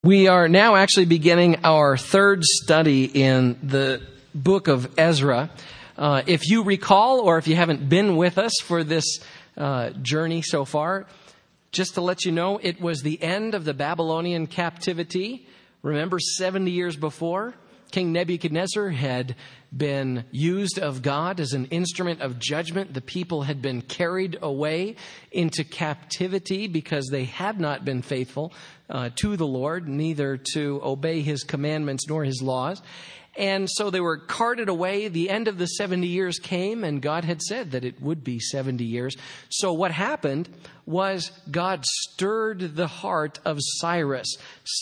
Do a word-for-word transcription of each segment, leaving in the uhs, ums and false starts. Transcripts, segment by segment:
We are now actually beginning our third study in the book of Ezra. Uh, if you recall, or if you haven't been with us for this uh, journey so far, just to let you know, it was the end of the Babylonian captivity. Remember, seventy years before, King Nebuchadnezzar had been used of God as an instrument of judgment. The people had been carried away into captivity because they had not been faithful uh, to the Lord, neither to obey His commandments nor His laws. And so they were carted away. The end of the seventy years came, and God had said that it would be seventy years. So what happened was God stirred the heart of Cyrus.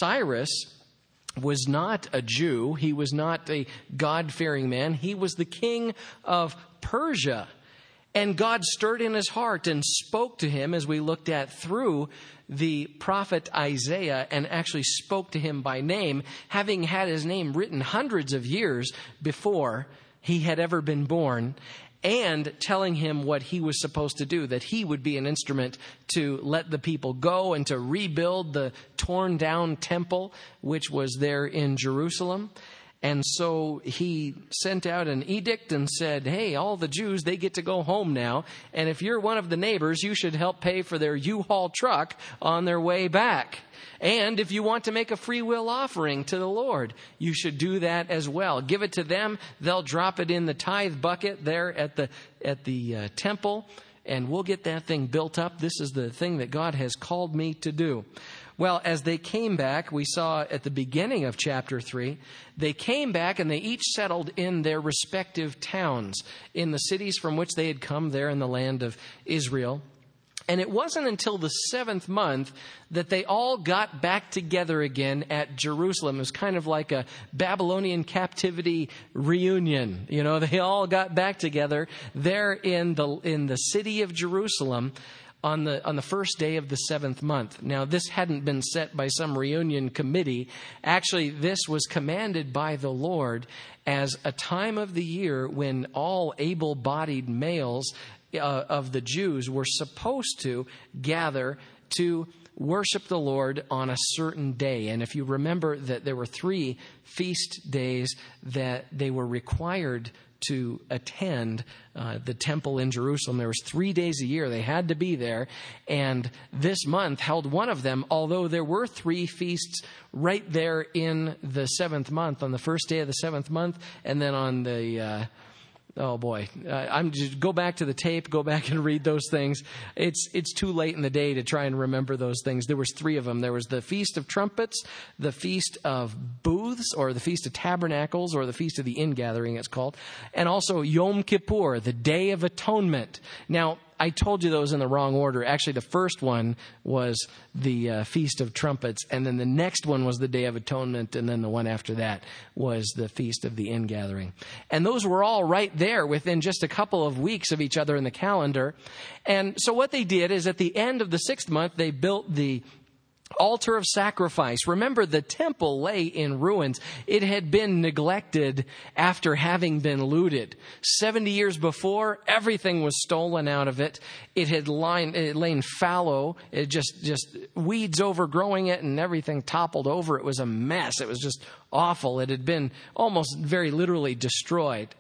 Cyrus was not a Jew. He was not a God-fearing man. He was the king of Persia. And God stirred in his heart and spoke to him, as we looked at through the prophet Isaiah, and actually spoke to him by name, having had his name written hundreds of years before he had ever been born, and telling him what he was supposed to do, that he would be an instrument to let the people go and to rebuild the torn down temple, which was there in Jerusalem. And so he sent out an edict and said, hey, all the Jews, they get to go home now. And if you're one of the neighbors, you should help pay for their U-Haul truck on their way back. And if you want to make a free will offering to the Lord, you should do that as well. Give it to them. They'll drop it in the tithe bucket there at the at the uh, temple, and we'll get that thing built up. This is the thing that God has called me to do. Well, as they came back, we saw at the beginning of chapter three, they came back and they each settled in their respective towns, in the cities from which they had come there in the land of Israel. And it wasn't until the seventh month that they all got back together again at Jerusalem. It was kind of like a Babylonian captivity reunion. You know, they all got back together there in the in the city of Jerusalem on the on the first day of the seventh month. Now, this hadn't been set by some reunion committee. Actually, this was commanded by the Lord as a time of the year when all able-bodied males Uh, of the Jews were supposed to gather to worship the Lord on a certain day. And if you remember that there were three feast days that they were required to attend uh, the temple in Jerusalem. There was three days a year they had to be there. And this month held one of them, although there were three feasts right there in the seventh month, on the first day of the seventh month, and then on the... Uh, Oh boy, uh, I'm just go back to the tape, go back and read those things. It's it's too late in the day to try and remember those things. There was three of them. There was the Feast of Trumpets, the Feast of Booths, or the Feast of Tabernacles, or the Feast of the Ingathering, it's called, and also Yom Kippur, the Day of Atonement. Now, I told you those in the wrong order. Actually, the first one was the uh, Feast of Trumpets, and then the next one was the Day of Atonement, and then the one after that was the Feast of the Ingathering. And those were all right there within just a couple of weeks of each other in the calendar. And so what they did is at the end of the sixth month, they built the altar of sacrifice. Remember, the temple lay in ruins. It had been neglected after having been looted. Seventy years before, everything was stolen out of it. It had lain, it lain fallow. It just, just weeds overgrowing it, and everything toppled over. It was a mess. It was just awful. It had been almost very literally destroyed.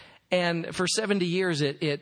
And for seventy years, it, it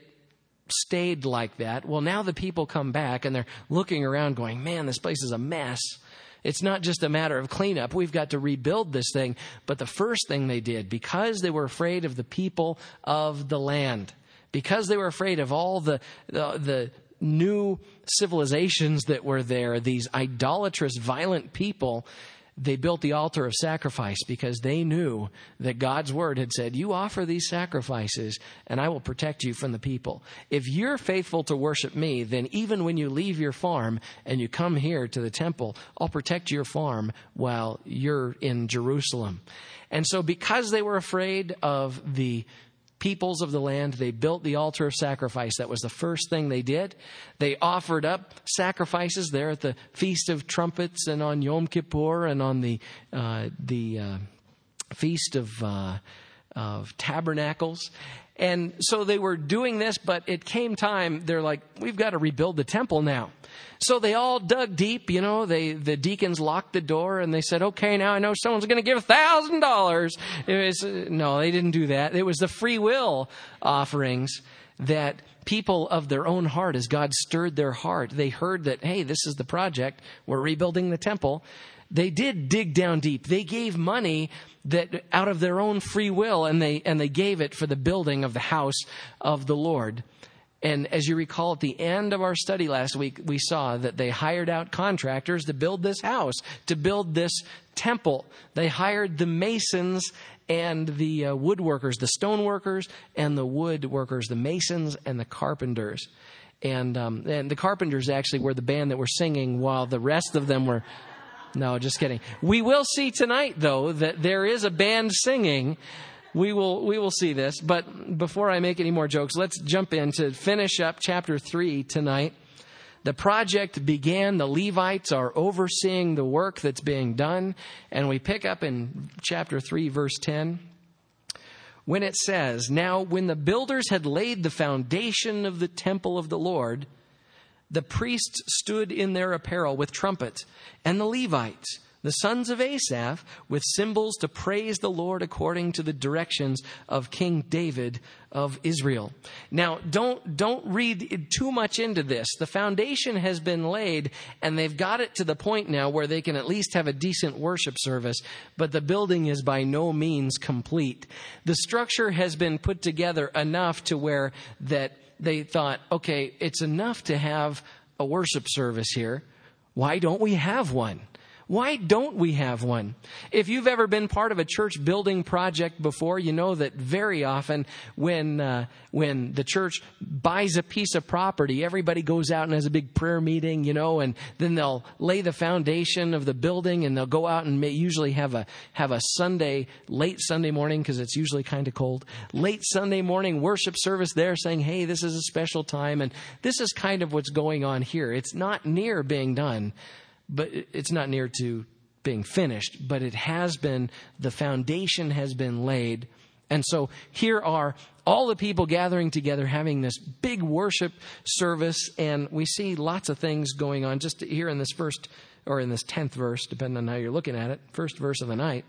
stayed like that. Well, now the people come back and they're looking around going, man, this place is a mess. It's not just a matter of cleanup. We've got to rebuild this thing. But the first thing they did, because they were afraid of the people of the land, because they were afraid of all the, the, the new civilizations that were there, these idolatrous, violent people, they built the altar of sacrifice because they knew that God's word had said, you offer these sacrifices and I will protect you from the people. If you're faithful to worship me, then even when you leave your farm and you come here to the temple, I'll protect your farm while you're in Jerusalem. And so because they were afraid of the peoples of the land, they built the altar of sacrifice. That was the first thing they did. They offered up sacrifices there at the Feast of Trumpets and on Yom Kippur and on the uh, the uh, Feast of uh, of tabernacles. And so they were doing this, but it came time, they're like, we've got to rebuild the temple now. So they all dug deep, you know, they, the deacons locked the door and they said, okay, now I know someone's going to give a thousand dollars. No, they didn't do that. It was the free will offerings that people of their own heart, as God stirred their heart, they heard that, hey, this is the project. We're rebuilding the temple. They did dig down deep. They gave money that out of their own free will, and they and they gave it for the building of the house of the Lord. And as you recall, at the end of our study last week, we saw that they hired out contractors to build this house, to build this temple. They hired the masons and the uh, woodworkers, the stone workers and the wood workers, the masons and the carpenters. And um, and the carpenters actually were the band that were singing while the rest of them were... No, just kidding. We will see tonight, though, that there is a band singing. We will we will see this. But before I make any more jokes, let's jump in to finish up chapter three tonight. The project began. The Levites are overseeing the work that's being done. And we pick up in chapter three, verse ten, when it says, "Now when the builders had laid the foundation of the temple of the Lord, the priests stood in their apparel with trumpets, and the Levites, the sons of Asaph, with cymbals to praise the Lord according to the directions of King David of Israel." Now, don't don't read too much into this. The foundation has been laid, and they've got it to the point now where they can at least have a decent worship service, but the building is by no means complete. The structure has been put together enough to where that they thought, okay, it's enough to have a worship service here. Why don't we have one? Why don't we have one? If you've ever been part of a church building project before, you know that very often when uh, when the church buys a piece of property, everybody goes out and has a big prayer meeting, you know, and then they'll lay the foundation of the building, and they'll go out and may usually have a have a Sunday, late Sunday morning, because it's usually kind of cold, late Sunday morning worship service there saying, hey, this is a special time. And this is kind of what's going on here. It's not near being done. But it's not near to being finished, but it has been, the foundation has been laid. And so here are all the people gathering together, having this big worship service. And we see lots of things going on just here in this first, or in this tenth verse, depending on how you're looking at it, first verse of the night.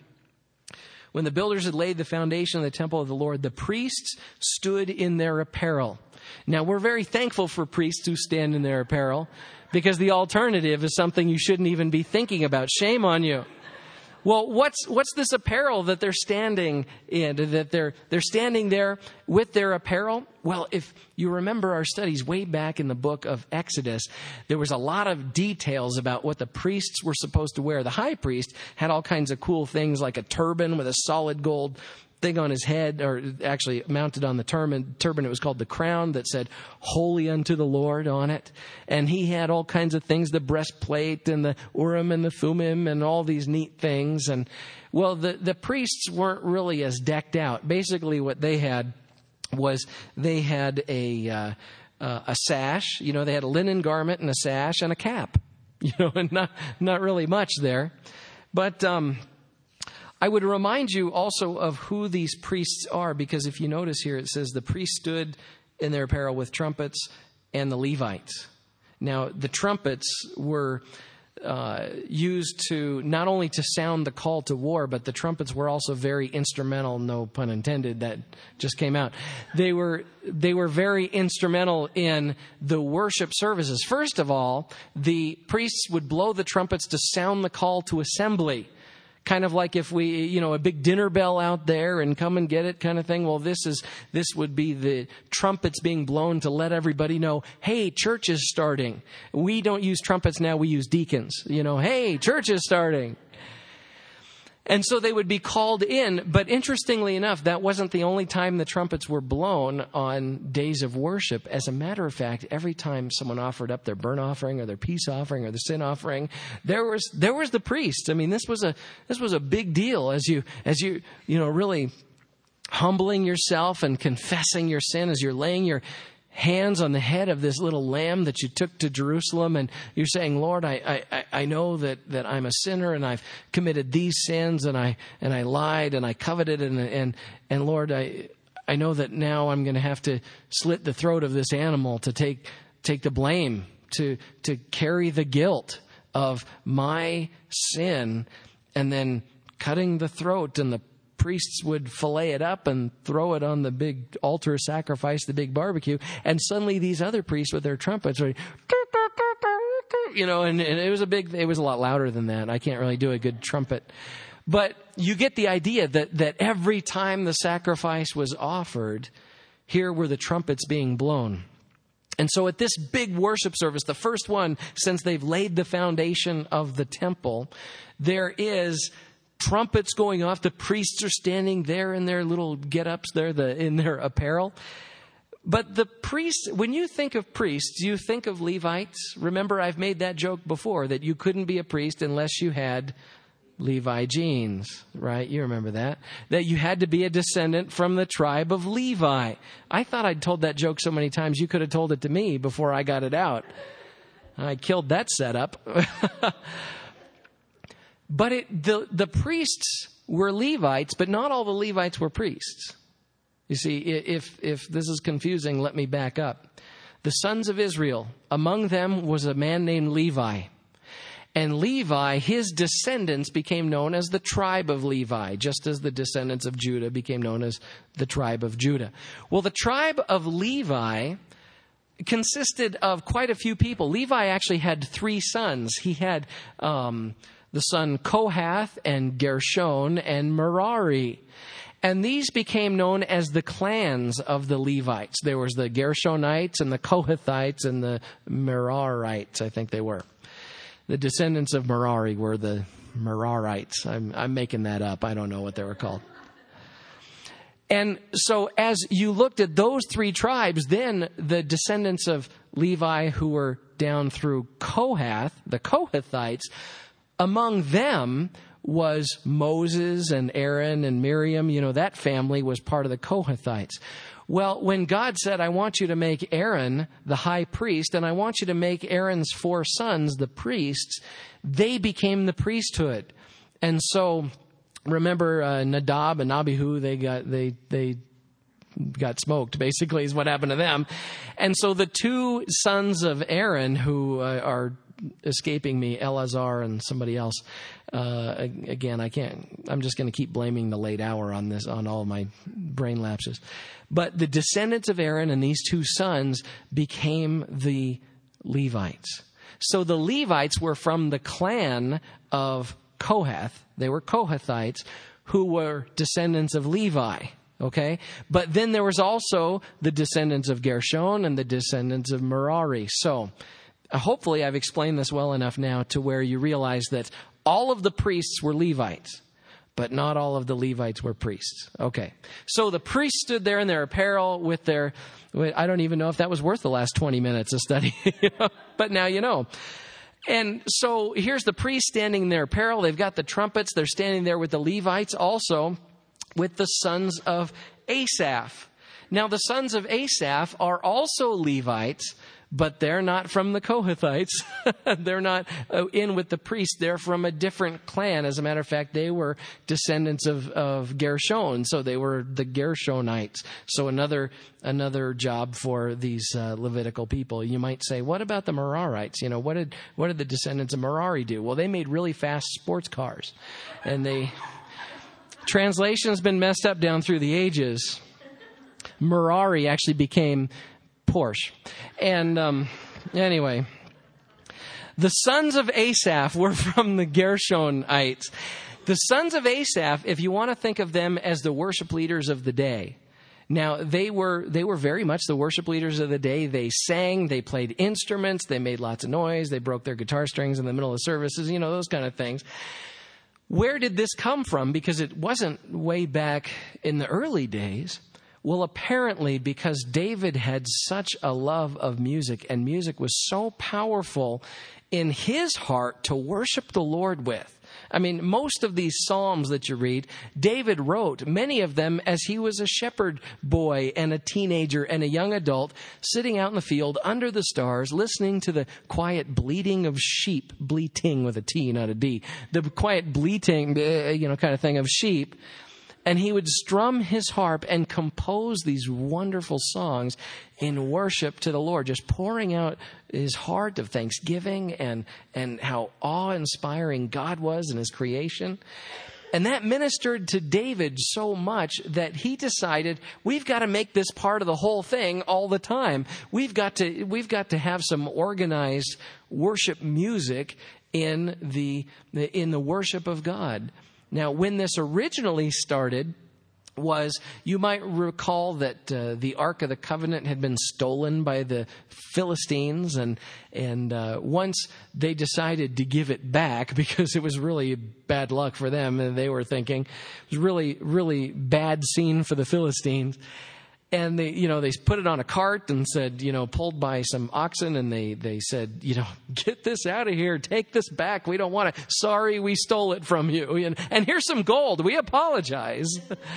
When the builders had laid the foundation of the temple of the Lord, the priests stood in their apparel. Now, we're very thankful for priests who stand in their apparel, because the alternative is something you shouldn't even be thinking about. Shame on you. Well, what's what's this apparel that they're standing in, that they're they're standing there with their apparel? Well, if you remember our studies way back in the book of Exodus, there was a lot of details about what the priests were supposed to wear. The high priest had all kinds of cool things, like a turban with a solid gold thing on his head, or actually mounted on the turban. Turban, it was called the crown, that said "Holy unto the Lord" on it. And he had all kinds of things, the breastplate and the Urim and the Thummim and all these neat things. And well, the, the priests weren't really as decked out. Basically what they had was they had a, uh, uh, a sash, you know, they had a linen garment and a sash and a cap, you know, and not, not really much there. But, um, I would remind you also of who these priests are, because if you notice here, it says the priests stood in their apparel with trumpets, and the Levites. Now, the trumpets were uh, used to not only to sound the call to war, but the trumpets were also very instrumental. No pun intended. That just came out. They were they were very instrumental in the worship services. First of all, the priests would blow the trumpets to sound the call to assembly. Kind of like if we, you know, a big dinner bell out there and come and get it kind of thing. Well, this is, this would be the trumpets being blown to let everybody know, hey, church is starting. We don't use trumpets now, we use deacons. You know, hey, church is starting. And so they would be called in. But interestingly enough, that wasn't the only time the trumpets were blown on days of worship. As a matter of fact, every time someone offered up their burnt offering or their peace offering or their sin offering, there was there was the priest. I mean, this was a this was a big deal as you as you you know really humbling yourself and confessing your sin, as you're laying your hands on the head of this little lamb that you took to Jerusalem, and you're saying, Lord, I, I, I know that, that I'm a sinner, and I've committed these sins, and I and I lied, and I coveted, and and and Lord, I I know that now I'm going to have to slit the throat of this animal to take take the blame, to to carry the guilt of my sin, and then cutting the throat, and the priests would fillet it up and throw it on the big altar sacrifice, the big barbecue. And suddenly these other priests with their trumpets are, you know, and, and it was a big, it was a lot louder than that. I can't really do a good trumpet. But you get the idea that, that every time the sacrifice was offered, here were the trumpets being blown. And so at this big worship service, the first one since they've laid the foundation of the temple, there is trumpets going off. The priests are standing there in their little get-ups there, the, in their apparel. But the priests, when you think of priests, you think of Levites. Remember, I've made that joke before, that you couldn't be a priest unless you had Levi genes, right? You remember that. That you had to be a descendant from the tribe of Levi. I thought I'd told that joke so many times you could have told it to me before I got it out. I killed that setup. But it, the, the priests were Levites, but not all the Levites were priests. You see, if, if this is confusing, let me back up. The sons of Israel, among them was a man named Levi. And Levi, his descendants became known as the tribe of Levi, just as the descendants of Judah became known as the tribe of Judah. Well, the tribe of Levi consisted of quite a few people. Levi actually had three sons. He had um, the son Kohath and Gershon and Merari. And these became known as the clans of the Levites. There was the Gershonites and the Kohathites and the Merarites, I think they were. The descendants of Merari were the Merarites. I'm, I'm making that up. I don't know what they were called. And so as you looked at those three tribes, then the descendants of Levi who were down through Kohath, the Kohathites, among them was Moses and Aaron and Miriam. You know, that family was part of the Kohathites. Well, when God said, I want you to make Aaron the high priest, and I want you to make Aaron's four sons the priests, they became the priesthood. And so, remember uh, Nadab and Abihu, they got they they got smoked, basically, is what happened to them. And so the two sons of Aaron who uh, are escaping me, Eleazar and somebody else. Uh, again, I can't, I'm just going to keep blaming the late hour on this, on all my brain lapses. But the descendants of Aaron and these two sons became the Levites. So the Levites were from the clan of Kohath. They were Kohathites who were descendants of Levi. Okay? But then there was also the descendants of Gershon and the descendants of Merari. So, hopefully I've explained this well enough now to where you realize that all of the priests were Levites, but not all of the Levites were priests. Okay. So the priests stood there in their apparel with their, I don't even know if that was worth the last twenty minutes of study, but now you know. And so here's the priests standing in their apparel. They've got the trumpets. They're standing there with the Levites, also with the sons of Asaph. Now the sons of Asaph are also Levites, but they're not from the Kohathites. They're not in with the priests. They're from a different clan. As a matter of fact, they were descendants of, of Gershon, so they were the Gershonites. So another another job for these uh, Levitical people. You might say, what about the Merarites? You know, what did what did the descendants of Merari do? Well, they made really fast sports cars, and they translation has been messed up down through the ages. Merari actually became Porsche. And um, anyway, the sons of Asaph were from the Gershonites. The sons of Asaph, if you want to think of them as the worship leaders of the day. Now, they were they were very much the worship leaders of the day. They sang, they played instruments, they made lots of noise, they broke their guitar strings in the middle of services, you know, those kind of things. Where did this come from? Because it wasn't way back in the early days. Well, apparently because David had such a love of music, and music was so powerful in his heart to worship the Lord with. I mean, most of these Psalms that you read, David wrote many of them as he was a shepherd boy and a teenager and a young adult sitting out in the field under the stars, listening to the quiet bleating of sheep, bleating with a T, not a D, the quiet bleating, you know, kind of thing of sheep. And he would strum his harp and compose these wonderful songs in worship to the Lord, just pouring out his heart of thanksgiving and, and how awe-inspiring God was in his creation. And that ministered to David so much that he decided, we've got to make this part of the whole thing all the time. We've got to, we've got to have some organized worship music in the, in the worship of God. Now, when this originally started was, you might recall that uh, the Ark of the Covenant had been stolen by the Philistines, and and uh, once they decided to give it back, because it was really bad luck for them, and they were thinking it was really, really bad scene for the Philistines. And they, you know, they put it on a cart and said, you know, pulled by some oxen, and they, they said, you know, get this out of here, take this back. We don't want it. Sorry, we stole it from you. And, and here's some gold. We apologize.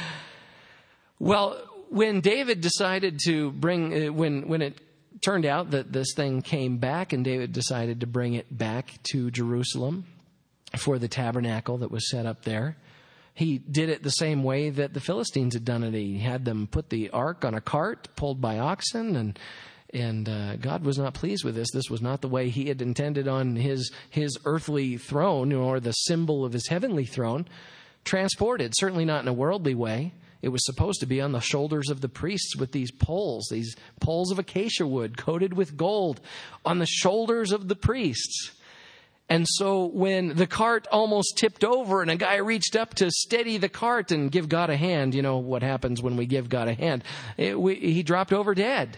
Well, when David decided to bring, when, when it turned out that this thing came back, and David decided to bring it back to Jerusalem for the tabernacle that was set up there, he did it the same way that the Philistines had done it. He had them put the ark on a cart pulled by oxen, and and uh, God was not pleased with this. This was not the way he had intended on his his earthly throne, or the symbol of his heavenly throne, transported. Certainly not in a worldly way. It was supposed to be on the shoulders of the priests with these poles, these poles of acacia wood coated with gold, on the shoulders of the priests. And so when the cart almost tipped over and a guy reached up to steady the cart and give God a hand, you know what happens when we give God a hand, it, we, he dropped over dead.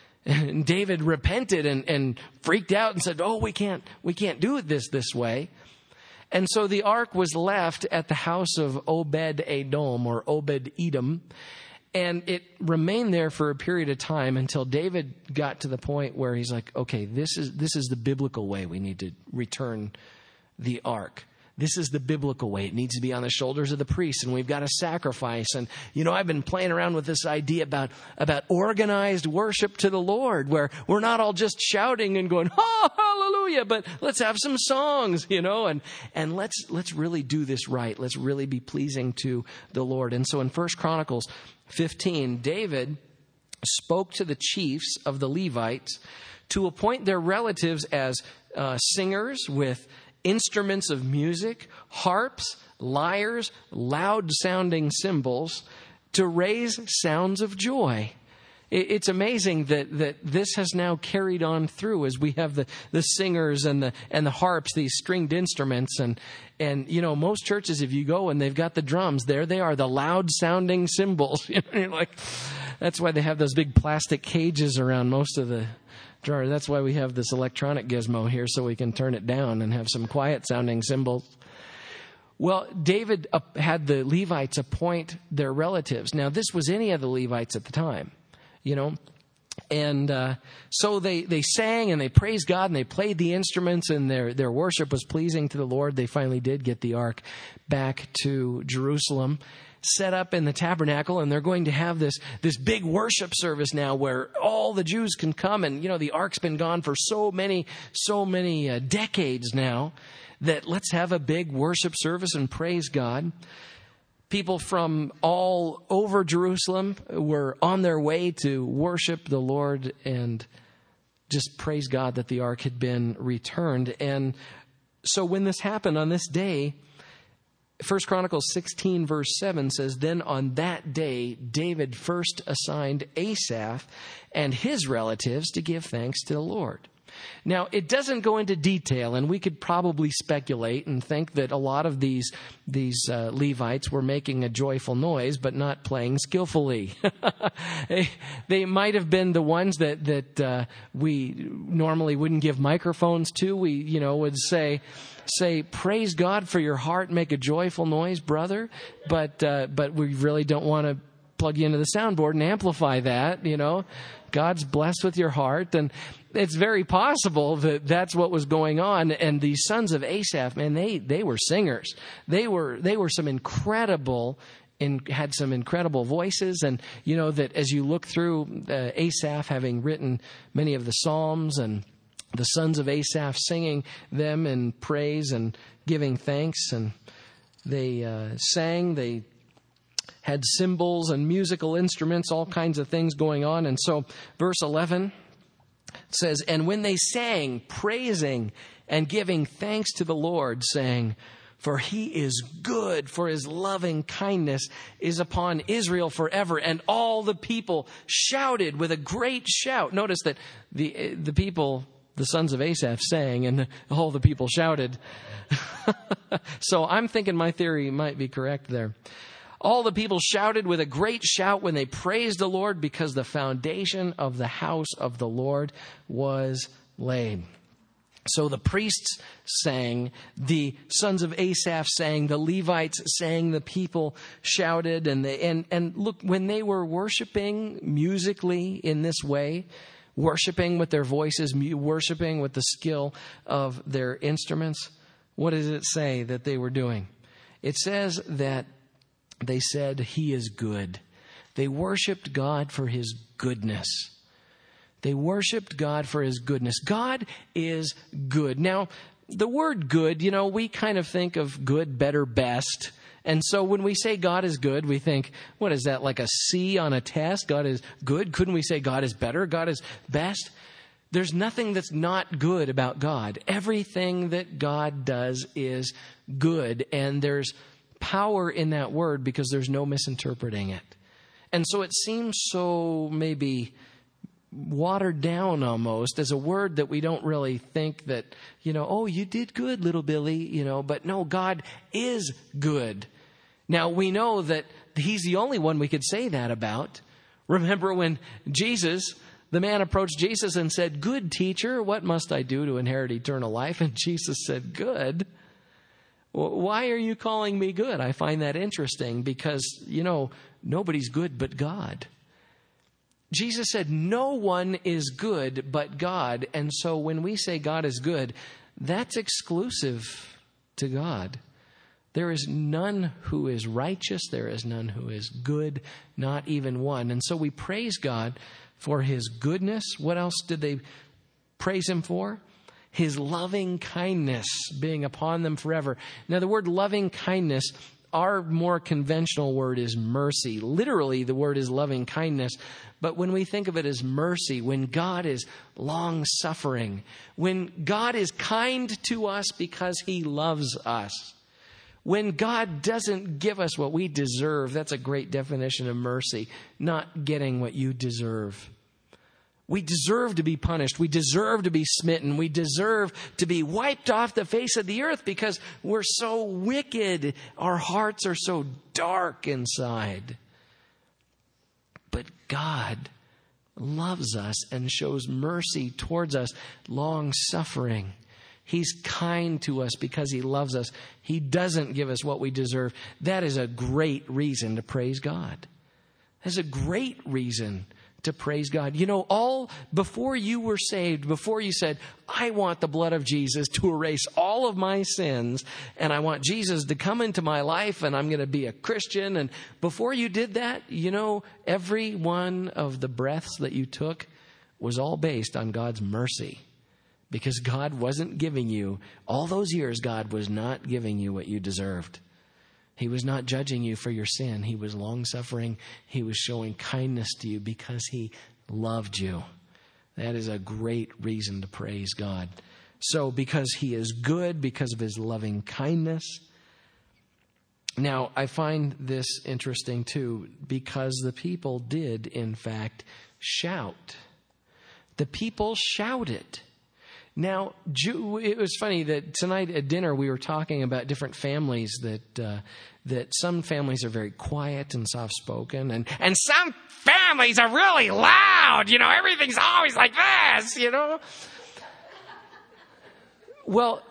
And David repented and, and freaked out and said, oh, we can't, we can't do this this way. And so the ark was left at the house of Obed-Edom, or Obed-Edom. And it remained there for a period of time until David got to the point where he's like, okay, this is this is the biblical way we need to return the ark. This is the biblical way. It needs to be on the shoulders of the priests, and we've got to sacrifice. And, you know, I've been playing around with this idea about, about organized worship to the Lord, where we're not all just shouting and going, oh, hallelujah, but let's have some songs, you know, and, and let's, let's really do this right. Let's really be pleasing to the Lord. And so in First Chronicles fifteen, David spoke to the chiefs of the Levites to appoint their relatives as uh, singers with instruments of music, harps, lyres, loud-sounding cymbals, to raise sounds of joy. It's amazing that, that this has now carried on through as we have the, the singers and the and the harps, these stringed instruments. And, and, you know, most churches, if you go and they've got the drums, there they are, the loud-sounding cymbals. You know, you're like, that's why they have those big plastic cages around most of the jar. That's why we have this electronic gizmo here, so we can turn it down and have some quiet-sounding cymbals. Well, David had the Levites appoint their relatives. Now, this was any of the Levites at the time. You know, and uh, so they, they sang and they praised God and they played the instruments, and their, their worship was pleasing to the Lord. They finally did get the ark back to Jerusalem, set up in the tabernacle, and they're going to have this, this big worship service now where all the Jews can come. And, you know, the ark's been gone for so many, so many uh, decades now, that let's have a big worship service and praise God. People from all over Jerusalem were on their way to worship the Lord and just praise God that the ark had been returned. And so when this happened on this day, First Chronicles sixteen verse seven says, then on that day, David first assigned Asaph and his relatives to give thanks to the Lord. Now, it doesn't go into detail, and we could probably speculate and think that a lot of these these uh, Levites were making a joyful noise, but not playing skillfully. they, they might have been the ones that that uh, we normally wouldn't give microphones to. We, you know, would say, say, praise God for your heart, make a joyful noise, brother. But uh, but we really don't want to plug you into the soundboard and amplify that. You know, God's blessed with your heart. And it's very possible that that's what was going on. And the sons of Asaph, man, they, they were singers. They were, they were some incredible, in, had some incredible voices. And you know that as you look through uh, Asaph having written many of the Psalms, and the sons of Asaph singing them in praise and giving thanks, and they uh, sang, they had cymbals and musical instruments, all kinds of things going on. And so verse eleven says, and when they sang, praising and giving thanks to the Lord, saying, for he is good, for his loving kindness is upon Israel forever. And all the people shouted with a great shout. Notice that the the people, the sons of Asaph, sang, and all the people shouted. So I'm thinking my theory might be correct there. All the people shouted with a great shout when they praised the Lord, because the foundation of the house of the Lord was laid. So the priests sang, the sons of Asaph sang, the Levites sang, the people shouted, and they, and and look, when they were worshiping musically in this way, worshiping with their voices, worshiping with the skill of their instruments, what does it say that they were doing? It says that they said, he is good. They worshiped God for his goodness. They worshiped God for his goodness. God is good. Now, the word good, you know, we kind of think of good, better, best. And so when we say God is good, we think, what is that, like a C on a test? God is good. Couldn't we say God is better? God is best? There's nothing that's not good about God. Everything that God does is good. And there's power in that word because there's no misinterpreting it. And so it seems so maybe watered down almost as a word that we don't really think that, you know, oh, you did good, little Billy, you know, but no, God is good. Now, we know that he's the only one we could say that about. Remember when Jesus, the man approached Jesus and said, good teacher, what must I do to inherit eternal life? And Jesus said, good. Why are you calling me good? I find that interesting because, you know, nobody's good but God. Jesus said, no one is good but God. And so when we say God is good, that's exclusive to God. There is none who is righteous. There is none who is good, not even one. And so we praise God for his goodness. What else did they praise him for? His loving kindness being upon them forever. Now, the word loving kindness, our more conventional word is mercy. Literally, the word is loving kindness. But when we think of it as mercy, when God is long-suffering, when God is kind to us because he loves us, when God doesn't give us what we deserve, that's a great definition of mercy, not getting what you deserve. We deserve to be punished. We deserve to be smitten. We deserve to be wiped off the face of the earth because we're so wicked. Our hearts are so dark inside. But God loves us and shows mercy towards us, long-suffering. He's kind to us because he loves us. He doesn't give us what we deserve. That is a great reason to praise God. That's a great reason to praise God. You know, all before you were saved, before you said, I want the blood of Jesus to erase all of my sins, and I want Jesus to come into my life, and I'm going to be a Christian. And before you did that, you know, every one of the breaths that you took was all based on God's mercy. Because God wasn't giving you, all those years, God was not giving you what you deserved. He was not judging you for your sin. He was long-suffering. He was showing kindness to you because he loved you. That is a great reason to praise God. So because he is good, because of his loving kindness. Now, I find this interesting too, because the people did, in fact, shout. The people shouted. Now, it was funny that tonight at dinner we were talking about different families that uh, that some families are very quiet and soft-spoken, and, and some families are really loud. You know, everything's always like this, you know. Well,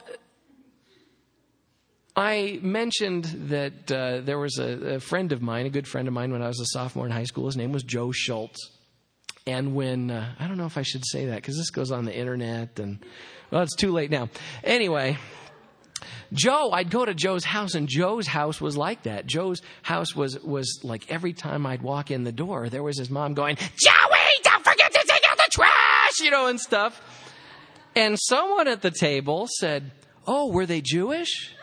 I mentioned that uh, there was a, a friend of mine, a good friend of mine when I was a sophomore in high school. His name was Joe Schultz. And when, uh, I don't know if I should say that because this goes on the internet and, well, it's too late now. Anyway, Joe, I'd go to Joe's house, and Joe's house was like that. Joe's house was, was like every time I'd walk in the door, there was his mom going, Joey, don't forget to take out the trash, you know, and stuff. And someone at the table said, oh, were they Jewish?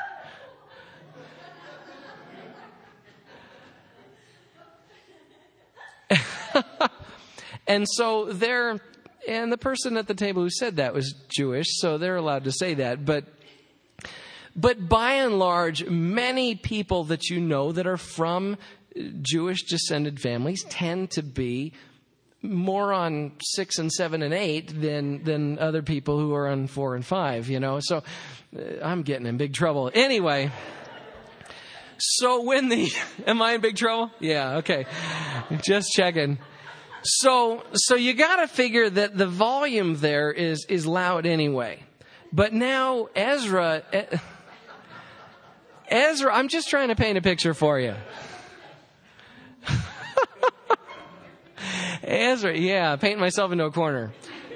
And so they're, and the person at the table who said that was Jewish, so they're allowed to say that. But, but by and large, many people that you know that are from Jewish descended families tend to be more on six and seven and eight than, than other people who are on four and five, you know. So uh, I'm getting in big trouble. Anyway. So when the, am I in big trouble? Yeah, okay. Just checking. So, so you gotta figure that the volume there is, is loud anyway. But now Ezra, Ezra, I'm just trying to paint a picture for you. Ezra, yeah, painting myself into a corner.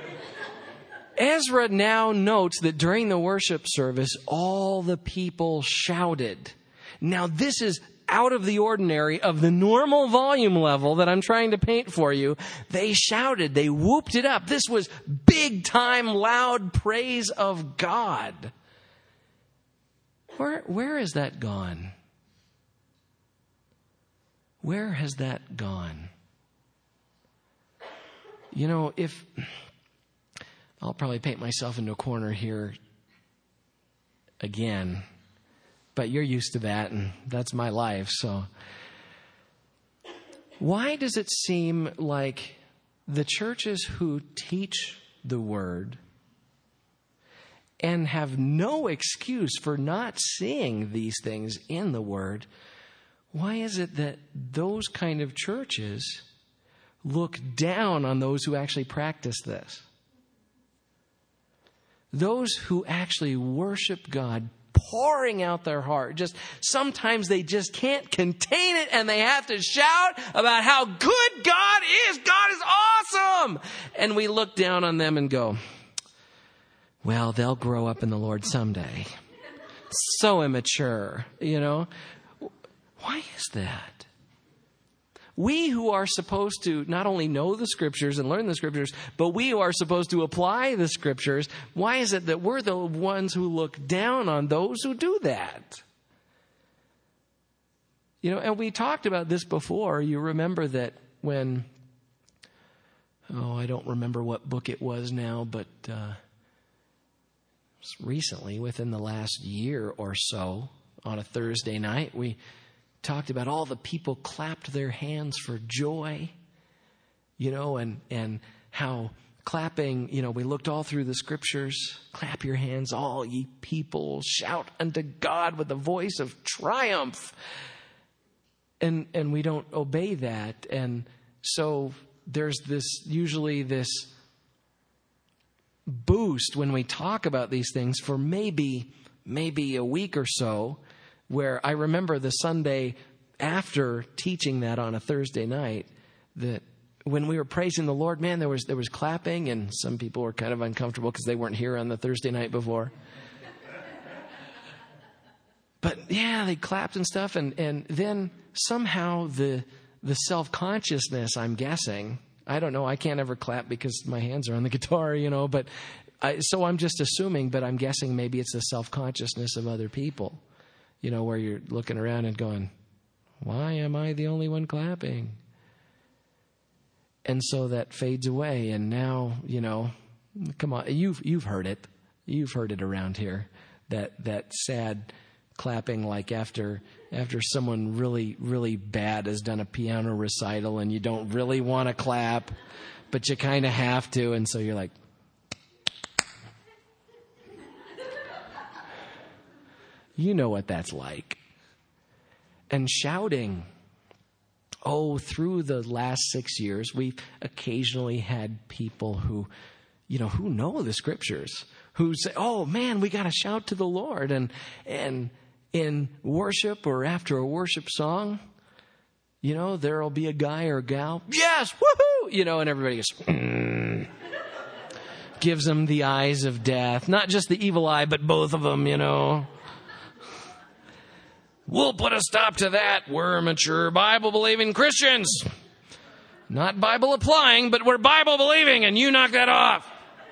Ezra now notes that during the worship service, all the people shouted. Now this is out of the ordinary of the normal volume level that I'm trying to paint for you. They shouted, they whooped it up. This was big time, loud praise of God. Where, where has that gone? Where has that gone? You know, if, I'll probably paint myself into a corner here again. But you're used to that, and that's my life. So why does it seem like the churches who teach the word and have no excuse for not seeing these things in the word, why is it that those kind of churches look down on those who actually practice this? Those who actually worship God, pouring out their heart. Just sometimes they just can't contain it, and they have to shout about how good God is. God is awesome. And we look down on them and go, well, they'll grow up in the Lord someday. So immature, you know. Why is that? We who are supposed to not only know the scriptures and learn the scriptures, but we who are supposed to apply the scriptures, why is it that we're the ones who look down on those who do that? You know, and we talked about this before. You remember that when, oh, I don't remember what book it was now, but uh, recently, within the last year or so, on a Thursday night, we talked about all the people clapped their hands for joy, you know, and, and how clapping, you know, we looked all through the scriptures. Clap your hands, all ye people, shout unto God with a voice of triumph. And, and we don't obey that. And so there's this, usually this boost when we talk about these things for maybe, maybe a week or so, where I remember the Sunday after teaching that on a Thursday night, that when we were praising the Lord, man, there was there was clapping, and some people were kind of uncomfortable because they weren't here on the Thursday night before. But yeah, they clapped and stuff, and, and then somehow the the self-consciousness, I'm guessing, I don't know, I can't ever clap because my hands are on the guitar, you know, but I, so I'm just assuming, but I'm guessing maybe it's the self-consciousness of other people. You know, where you're looking around and going, why am I the only one clapping? And so that fades away. And now, you know, come on, you've you've heard it. You've heard it around here. That that sad clapping, like after after someone really, really bad has done a piano recital and you don't really want to clap, but you kind of have to. And so you're like, you know what that's like. And shouting. Oh, through the last six years, we've occasionally had people who, you know, who know the scriptures, who say, oh man, we got to shout to the Lord. And, and in worship or after a worship song, You know, there'll be a guy or a gal. Yes, woohoo! You know, and everybody goes, mm. Gives them the eyes of death. Not just the evil eye, but both of them, you know. We'll put a stop to that. We're mature Bible-believing Christians. Not Bible-applying, but we're Bible-believing, and you knock that off.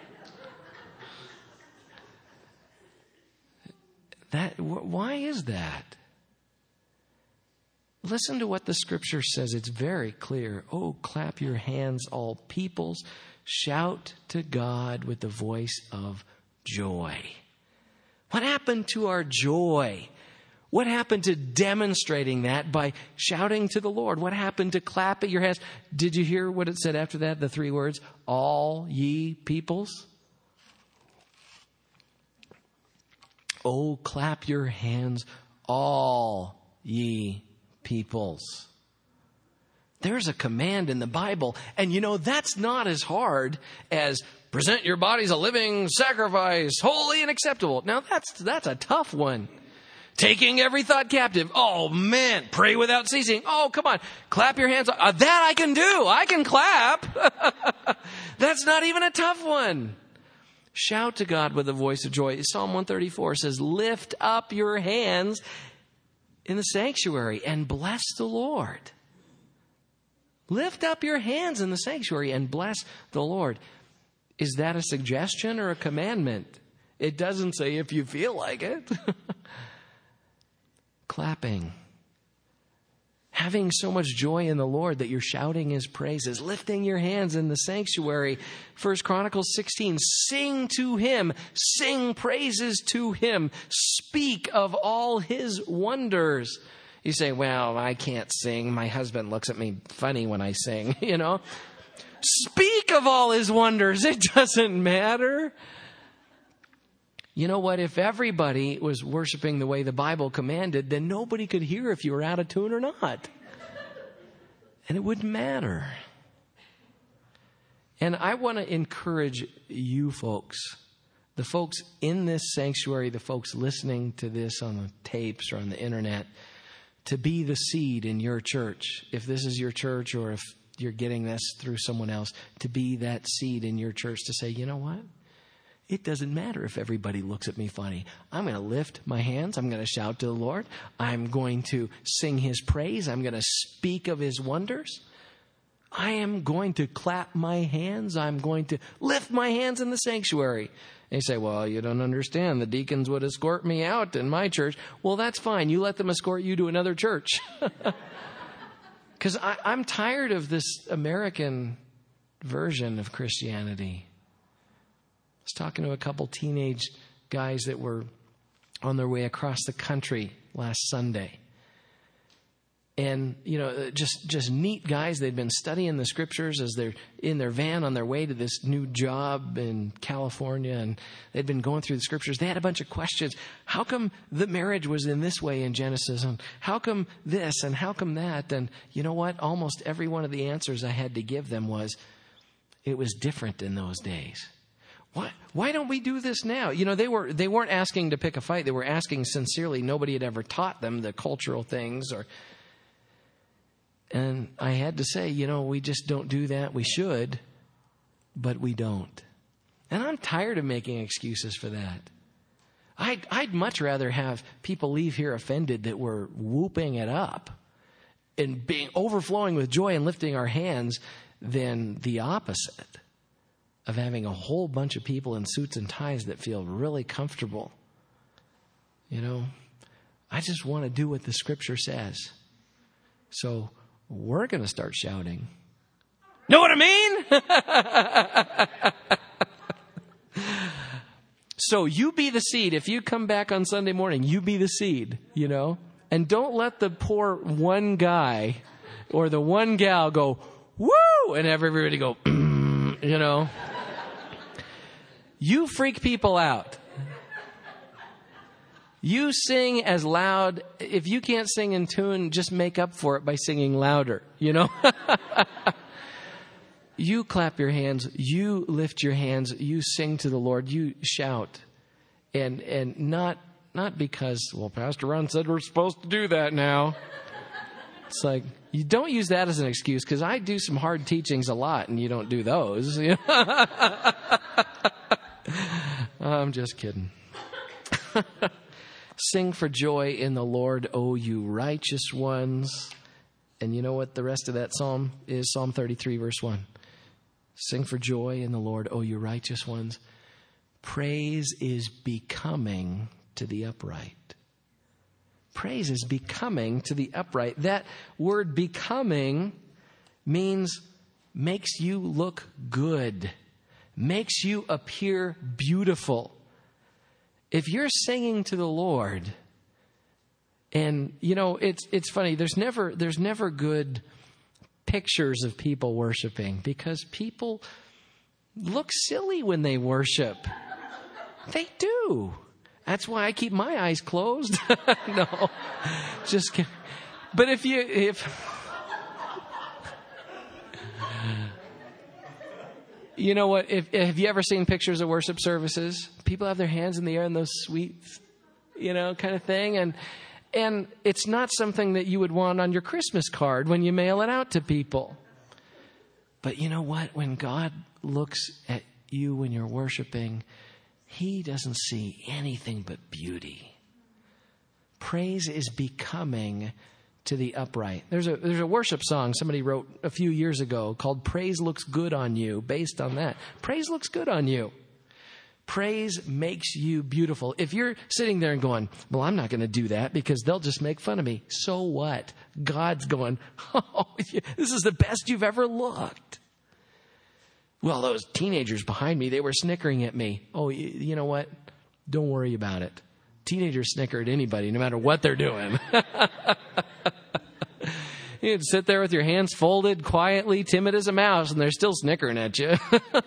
That, why is that? Listen to what the Scripture says. It's very clear. Oh, clap your hands, all peoples. Shout to God with the voice of joy. What happened to our joy? What happened to demonstrating that by shouting to the Lord? What happened to clapping your hands? Did you hear what it said after that? The three words, all ye peoples. Oh, clap your hands, all ye peoples. There's a command in the Bible, and you know, that's not as hard as present your bodies a living sacrifice, holy and acceptable. Now, that's that's a tough one. Taking every thought captive. Oh, man. Pray without ceasing. Oh, come on. Clap your hands. Uh, that I can do. I can clap. That's not even a tough one. Shout to God with a voice of joy. Psalm one thirty-four says, lift up your hands in the sanctuary and bless the Lord. Lift up your hands in the sanctuary and bless the Lord. Is that a suggestion or a commandment? It doesn't say if you feel like it. Clapping. Having so much joy in the Lord that you're shouting his praises. Lifting your hands in the sanctuary. First Chronicles sixteen. Sing to him. Sing praises to him. Speak of all his wonders. You say, well, I can't sing. My husband looks at me funny when I sing, you know. Speak of all his wonders. It doesn't matter. You know what? If everybody was worshiping the way the Bible commanded, then nobody could hear if you were out of tune or not. And it wouldn't matter. And I want to encourage you folks, the folks in this sanctuary, the folks listening to this on the tapes or on the internet, to be the seed in your church. If this is your church or if you're getting this through someone else, to be that seed in your church to say, you know what? It doesn't matter if everybody looks at me funny. I'm going to lift my hands. I'm going to shout to the Lord. I'm going to sing his praise. I'm going to speak of his wonders. I am going to clap my hands. I'm going to lift my hands in the sanctuary. And you say, well, you don't understand. The deacons would escort me out in my church. Well, that's fine. You let them escort you to another church. Because I'm tired of this American version of Christianity. I was talking to a couple teenage guys that were on their way across the country last Sunday. And, you know, just, just neat guys. They'd been studying the scriptures as they're in their van on their way to this new job in California. And they'd been going through the scriptures. They had a bunch of questions. How come the marriage was in this way in Genesis? And how come this? And how come that? And you know what? Almost every one of the answers I had to give them was, it was different in those days. Why, why don't we do this now? You know, they were, they weren't asking to pick a fight. They were asking sincerely. Nobody had ever taught them the cultural things or... And I had to say, you know, we just don't do that. We should, but we don't. And I'm tired of making excuses for that. I'd, I'd much rather have people leave here offended that we're whooping it up and being overflowing with joy and lifting our hands than the opposite of having a whole bunch of people in suits and ties that feel really comfortable. You know, I just want to do what the scripture says. So we're going to start shouting. Know what I mean? So you be the seed. If you come back on Sunday morning, you be the seed, you know. And don't let the poor one guy or the one gal go, woo, and everybody go, you know. You freak people out. You sing as loud. If you can't sing in tune, just make up for it by singing louder, you know. You clap your hands. You lift your hands. You sing to the Lord. You shout. And and not not because, well, Pastor Ron said we're supposed to do that now. It's like, you don't use that as an excuse, because I do some hard teachings a lot and you don't do those. I'm just kidding. Sing for joy in the Lord, O you righteous ones. And you know what the rest of that psalm is? Psalm thirty-three, verse one. Sing for joy in the Lord, O you righteous ones. Praise is becoming to the upright. Praise is becoming to the upright. That word becoming means makes you look good, makes you appear beautiful. If you're singing to the Lord, and you know, it's it's funny, there's never there's never good pictures of people worshiping, because people look silly when they worship. They do. That's why I keep my eyes closed. No, just kidding. But if you, if, you know what, if, have you ever seen pictures of worship services? People have their hands in the air in those sweet, you know, kind of thing. And, and it's not something that you would want on your Christmas card when you mail it out to people. But you know what? When God looks at you when you're worshiping, He doesn't see anything but beauty. Praise is becoming to the upright. There's a there's a worship song somebody wrote a few years ago called Praise Looks Good on You, based on that. Praise looks good on you. Praise makes you beautiful. If you're sitting there and going, well, I'm not going to do that because they'll just make fun of me. So what? God's going, oh, this is the best you've ever looked. Well, those teenagers behind me, they were snickering at me. Oh, you, you know what? Don't worry about it. Teenagers snicker at anybody, no matter what they're doing. You'd sit there with your hands folded, quietly, timid as a mouse, and they're still snickering at you.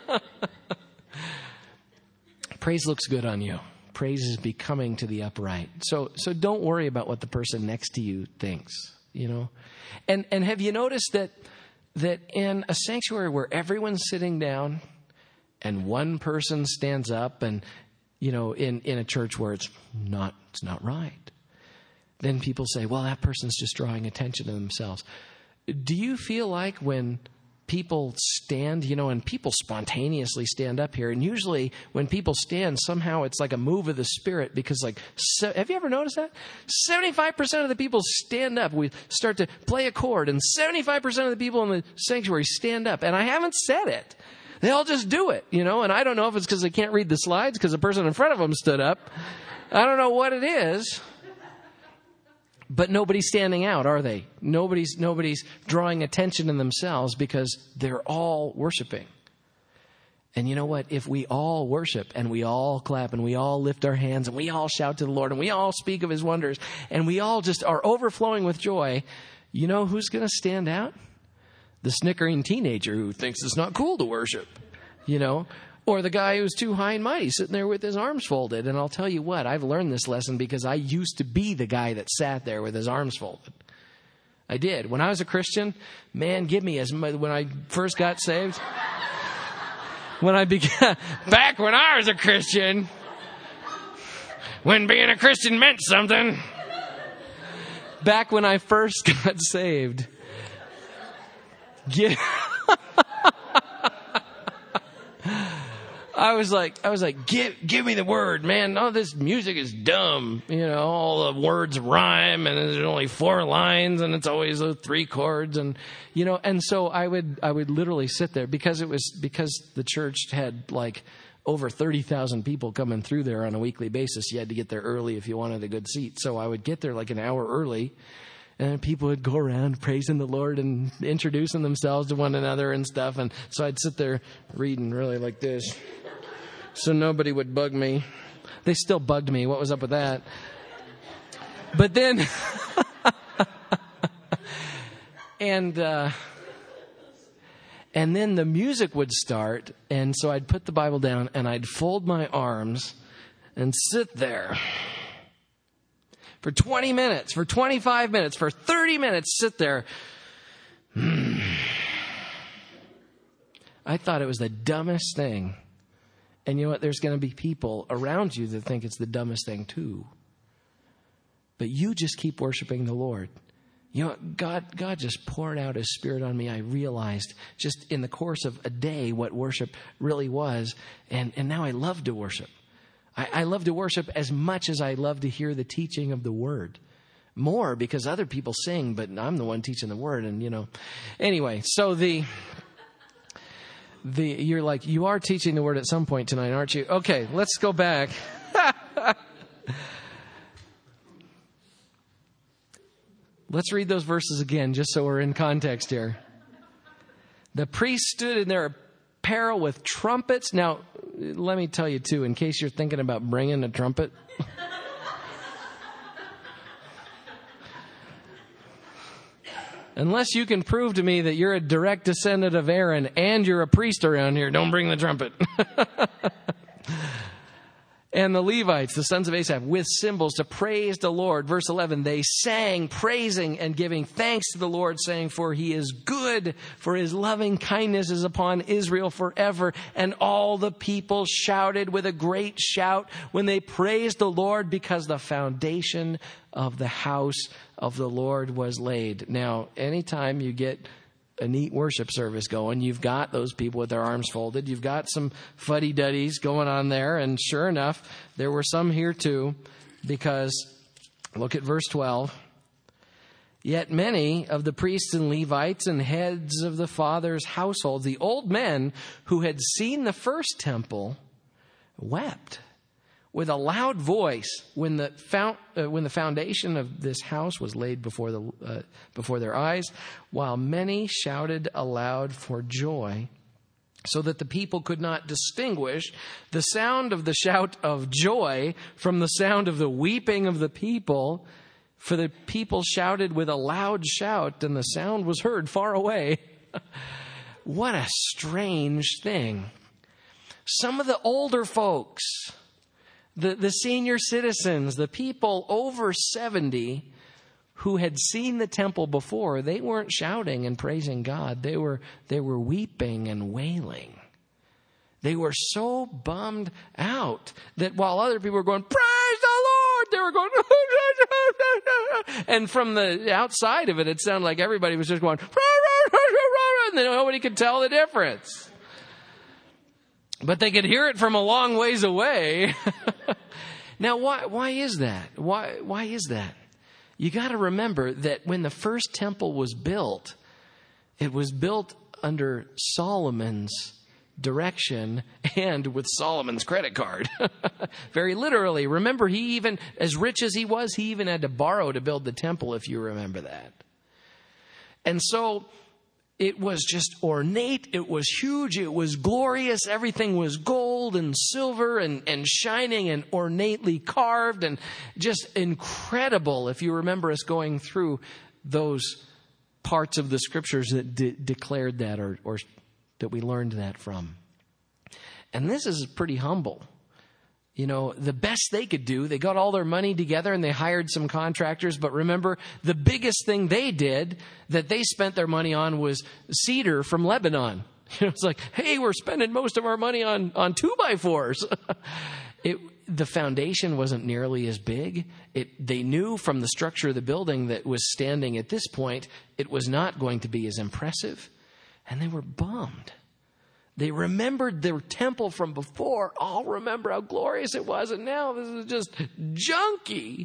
Praise looks good on you. Praise is becoming to the upright. So, so don't worry about what the person next to you thinks, you know. And and have you noticed that that in a sanctuary where everyone's sitting down and one person stands up, and you know, in, in a church where it's not it's not right, then people say, well, that person's just drawing attention to themselves. Do you feel like when people stand, you know, and people spontaneously stand up here, and usually when people stand, somehow it's like a move of the Spirit, because like, so, have you ever noticed that? seventy-five percent of the people stand up. We start to play a chord, and seventy-five percent of the people in the sanctuary stand up. And I haven't said it. They all just do it, you know, and I don't know if it's because they can't read the slides because the person in front of them stood up. I don't know what it is. But nobody's standing out, are they? Nobody's nobody's drawing attention to themselves because they're all worshiping. And you know what? If we all worship and we all clap and we all lift our hands and we all shout to the Lord and we all speak of His wonders and we all just are overflowing with joy, you know who's going to stand out? The snickering teenager who thinks it's not cool to worship, you know? Or the guy who's too high and mighty, sitting there with his arms folded. And I'll tell you what, I've learned this lesson because I used to be the guy that sat there with his arms folded. I did. When I was a Christian, man, give me as much. When I first got saved, when I began, back when I was a Christian, when being a Christian meant something, back when I first got saved, give... I was like, I was like, give, give me the word, man. All this music is dumb. You know, all the words rhyme and there's only four lines and it's always those three chords. And, you know, and so I would, I would literally sit there because it was, because the church had like over thirty thousand people coming through there on a weekly basis. You had to get there early if you wanted a good seat. So I would get there like an hour early. And people would go around praising the Lord and introducing themselves to one another and stuff. And so I'd sit there reading really like this, so nobody would bug me. They still bugged me. What was up with that? But then, and uh, and then the music would start. And so I'd put the Bible down and I'd fold my arms and sit there. For twenty minutes, for twenty-five minutes, for thirty minutes, sit there. I thought it was the dumbest thing. And you know what? There's going to be people around you that think it's the dumbest thing too. But you just keep worshiping the Lord. You know, God, God just poured out His Spirit on me. I realized just in the course of a day what worship really was. And, and now I love to worship. I, I love to worship as much as I love to hear the teaching of the Word. More because other people sing, but I'm the one teaching the Word. And, you know, anyway, so the, the, you're like, you are teaching the Word at some point tonight, aren't you? Okay, let's go back. Let's read those verses again, just so we're in context here. The priests stood in their apparel with trumpets. Now, let me tell you, too, in case you're thinking about bringing a trumpet. Unless you can prove to me that you're a direct descendant of Aaron and you're a priest around here, don't bring the trumpet. And the Levites, the sons of Asaph, with cymbals to praise the Lord. Verse eleven, they sang, praising and giving thanks to the Lord, saying, for He is good, for His loving kindness is upon Israel forever. And all the people shouted with a great shout when they praised the Lord, because the foundation of the house of the Lord was laid. Now, anytime you get a neat worship service going, you've got those people with their arms folded. You've got some fuddy-duddies going on there. And sure enough, there were some here too, because look at verse twelve. Yet many of the priests and Levites and heads of the fathers' households, the old men who had seen the first temple, wept with a loud voice when the fount, uh, when the foundation of this house was laid before the uh, before their eyes, while many shouted aloud for joy, so that the people could not distinguish the sound of the shout of joy from the sound of the weeping of the people. For the people shouted with a loud shout, and the sound was heard far away. What a strange thing. Some of the older folks, The, the senior citizens, the people over seventy who had seen the temple before, they weren't shouting and praising God. They were, they were weeping and wailing. They were so bummed out that while other people were going, praise the Lord, they were going, and from the outside of it, it sounded like everybody was just going, and nobody could tell the difference. But they could hear it from a long ways away. Now, why, why is that? Why, why is that? You got to remember that when the first temple was built, it was built under Solomon's direction and with Solomon's credit card. Very literally. Remember, he even, as rich as he was, he even had to borrow to build the temple, if you remember that. And so it was just ornate. It was huge. It was glorious. Everything was gold and silver and, and shining and ornately carved and just incredible. If you remember us going through those parts of the scriptures that de- declared that or, or that we learned that from. And this is pretty humble. You know, the best they could do, they got all their money together and they hired some contractors. But remember, the biggest thing they did that they spent their money on was cedar from Lebanon. You know, it's like, hey, we're spending most of our money on, on two by fours. it, the foundation wasn't nearly as big. It, they knew from the structure of the building that was standing at this point, it was not going to be as impressive. And they were bummed. They remembered their temple from before. All remember how glorious it was. And now this is just junky.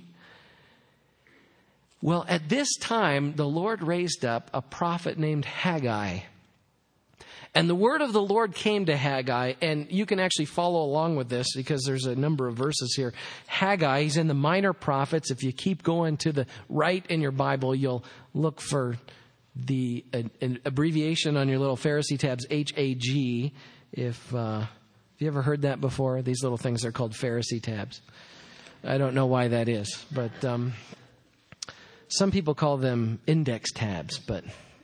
Well, at this time, the Lord raised up a prophet named Haggai. And the word of the Lord came to Haggai. And you can actually follow along with this because there's a number of verses here. Haggai, he's in the Minor Prophets. If you keep going to the right in your Bible, you'll look for the an, an abbreviation on your little Pharisee tabs, H A G. If uh, have you ever heard that before? These little things are called Pharisee tabs. I don't know why that is, but um, some people call them index tabs. But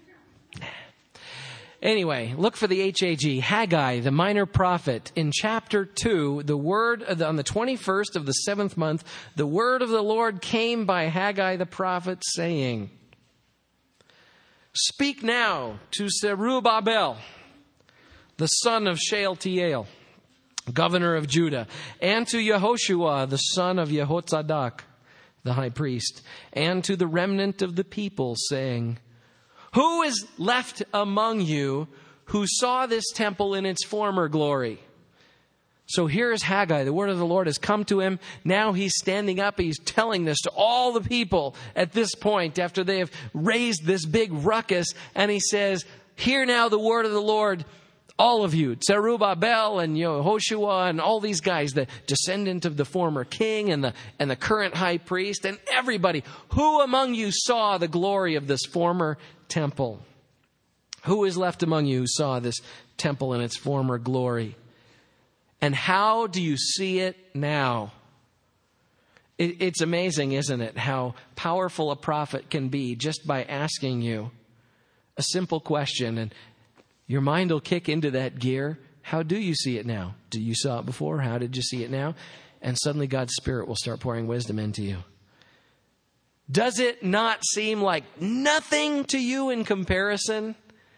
anyway, look for the H A G. Haggai, the minor prophet, in chapter two. The word of the, on the twenty-first of the seventh month, the word of the Lord came by Haggai the prophet, saying, "Speak now to Zerubbabel, the son of Shealtiel, governor of Judah, and to Yehoshua, the son of Jehozadak, the high priest, and to the remnant of the people, saying, who is left among you who saw this temple in its former glory? So here is Haggai. The word of the Lord has come to him. Now he's standing up. He's telling this to all the people at this point after they have raised this big ruckus. And he says, hear now the word of the Lord, all of you, Zerubbabel and Yehoshua and all these guys, the descendant of the former king and the, and the current high priest and everybody. Who among you saw the glory of this former temple? Who is left among you who saw this temple in its former glory? And how do you see it now? It, it's amazing, isn't it, how powerful a prophet can be just by asking you a simple question, and your mind will kick into that gear. How do you see it now? Do you saw it before? How did you see it now? And suddenly God's Spirit will start pouring wisdom into you. Does it not seem like nothing to you in comparison?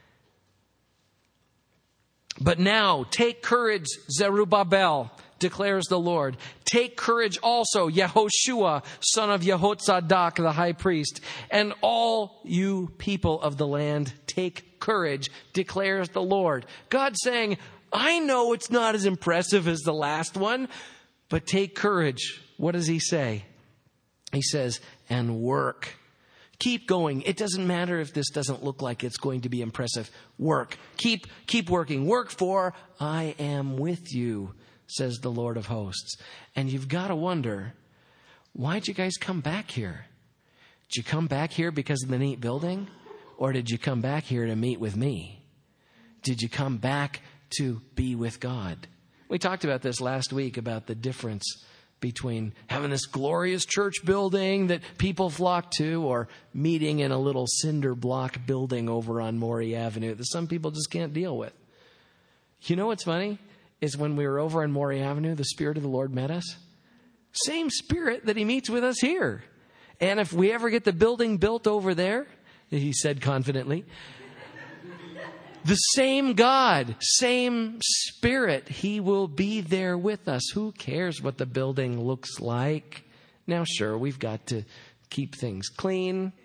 But now, take courage, Zerubbabel, declares the Lord. Take courage also, Yehoshua, son of Yehotzadak, the high priest, and all you people of the land, take courage, declares the Lord. God saying, I know it's not as impressive as the last one, but take courage. What does he say? He says, and work. Keep going. It doesn't matter if this doesn't look like it's going to be impressive. Work. Keep, keep working. Work, for I am with you, says the Lord of hosts. And you've got to wonder, why'd you guys come back here? Did you come back here because of the neat building? Or did you come back here to meet with me? Did you come back to be with God? We talked about this last week, about the difference between having this glorious church building that people flock to, or meeting in a little cinder block building over on Maury Avenue that some people just can't deal with. You know what's funny? Is when we were over on Maury Avenue, the Spirit of the Lord met us. Same Spirit that he meets with us here. And if we ever get the building built over there, he said confidently, the same God, same Spirit, he will be there with us. Who cares what the building looks like? Now, sure, we've got to keep things clean.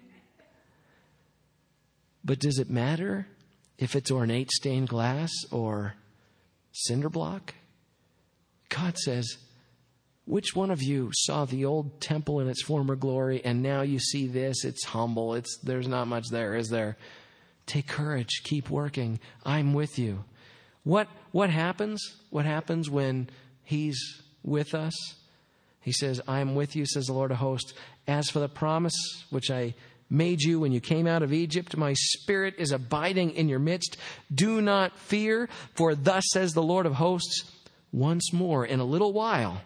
But does it matter if it's ornate stained glass or cinder block? God says, which one of you saw the old temple in its former glory, and now you see this? It's humble. It's there's not much there, is there? Take courage. Keep working. I'm with you. What what happens? What happens when he's with us? He says, I am with you, says the Lord of hosts. As for the promise which I made you when you came out of Egypt, my Spirit is abiding in your midst. Do not fear, for thus says the Lord of hosts, once more in a little while,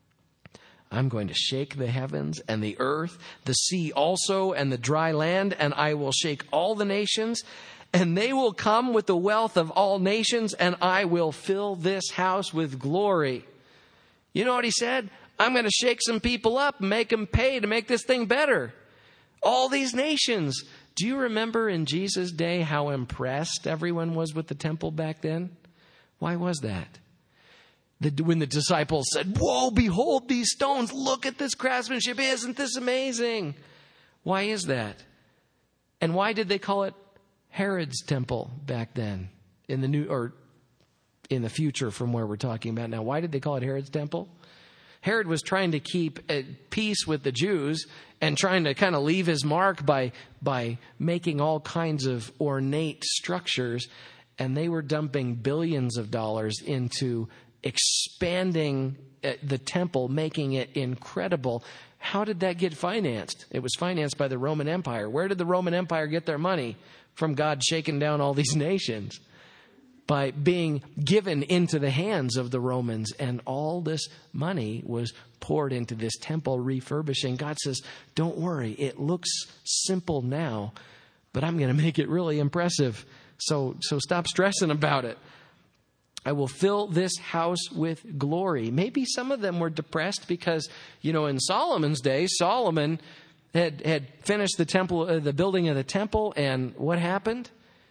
I'm going to shake the heavens and the earth, the sea also, and the dry land, and I will shake all the nations, and they will come with the wealth of all nations, and I will fill this house with glory. You know what he said? I'm going to shake some people up and make them pay to make this thing better. All these nations. Do you remember in Jesus' day how impressed everyone was with the temple back then? Why was that? The, when the disciples said, whoa, behold these stones. Look at this craftsmanship. Isn't this amazing? Why is that? And why did they call it Herod's temple back then? In the new, or in the future from where we're talking about now. Why did they call it Herod's temple? Herod was trying to keep at peace with the Jews and trying to kind of leave his mark by, by making all kinds of ornate structures. And they were dumping billions of dollars into expanding the temple, making it incredible. How did that get financed? It was financed by the Roman Empire. Where did the Roman Empire get their money? From God shaking down all these nations. By being given into the hands of the Romans. And all this money was poured into this temple refurbishing. God says, don't worry, it looks simple now, but I'm going to make it really impressive. So, so stop stressing about it. I will fill this house with glory. Maybe some of them were depressed because, you know, in Solomon's day, Solomon had, had finished the temple, uh, the building of the temple. And what happened?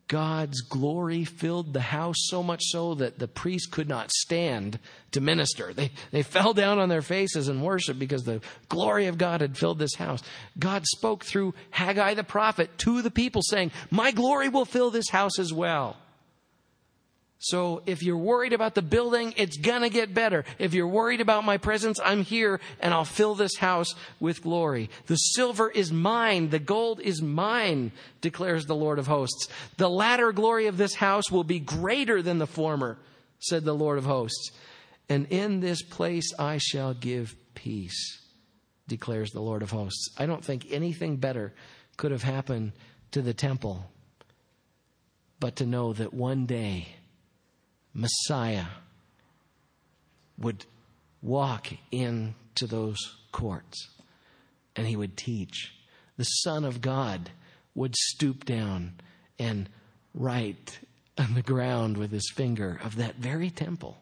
God's glory filled the house, so much so that the priests could not stand to minister. They, they fell down on their faces and worshiped because the glory of God had filled this house. God spoke through Haggai the prophet to the people saying, my glory will fill this house as well. So if you're worried about the building, it's going to get better. If you're worried about my presence, I'm here and I'll fill this house with glory. The silver is mine. The gold is mine, declares the Lord of hosts. The latter glory of this house will be greater than the former, said the Lord of hosts. And in this place I shall give peace, declares the Lord of hosts. I don't think anything better could have happened to the temple, but to know that one day Messiah would walk into those courts and he would teach. The Son of God would stoop down and write on the ground with his finger of that very temple.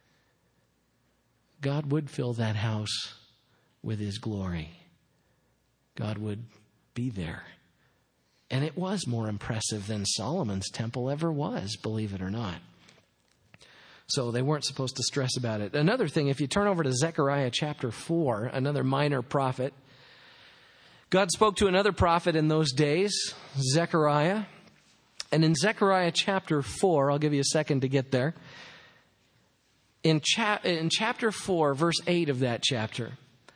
God would fill that house with his glory. God would be there. And it was more impressive than Solomon's temple ever was, believe it or not. So they weren't supposed to stress about it. Another thing, if you turn over to Zechariah chapter four, another minor prophet, God spoke to another prophet in those days, Zechariah. And in Zechariah chapter four, I'll give you a second to get there. In, cha- in chapter four, verse eight of that chapter,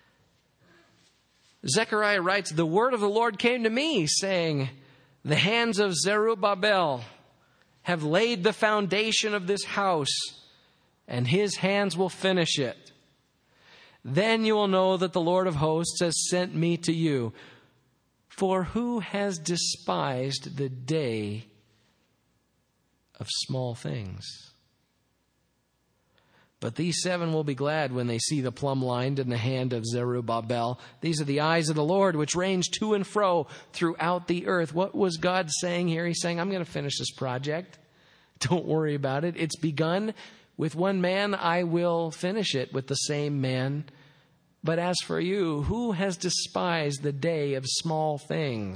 Zechariah writes, the word of the Lord came to me, saying, the hands of Zerubbabel have laid the foundation of this house, and his hands will finish it. Then you will know that the Lord of hosts has sent me to you. For who has despised the day of small things? But these seven will be glad when they see the plumb line in the hand of Zerubbabel. These are the eyes of the Lord, which range to and fro throughout the earth. What was God saying here? He's saying, I'm going to finish this project. Don't worry about it. It's begun with one man. I will finish it with the same man. But as for you, who has despised the day of small things?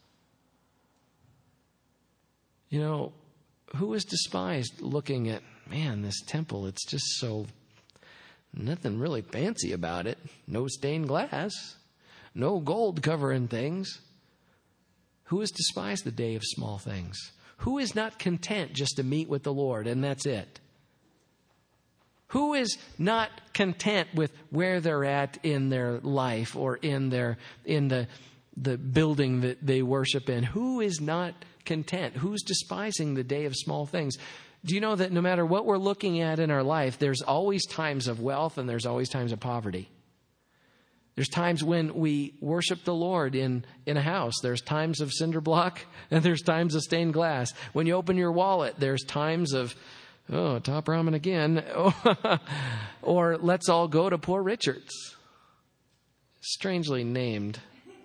You know, who has despised looking at, man, this temple, it's just so, nothing really fancy about it. No stained glass, no gold covering things. Who has despised the day of small things? Who is not content just to meet with the Lord and that's it? Who is not content with where they're at in their life or in their in the the building that they worship in? Who is not content? Who's despising the day of small things? Do you know that no matter what we're looking at in our life, there's always times of wealth and there's always times of poverty. There's times when we worship the Lord in, in a house. There's times of cinder block and there's times of stained glass. When you open your wallet, there's times of, oh, top ramen again. Or let's all go to Poor Richard's. Strangely named.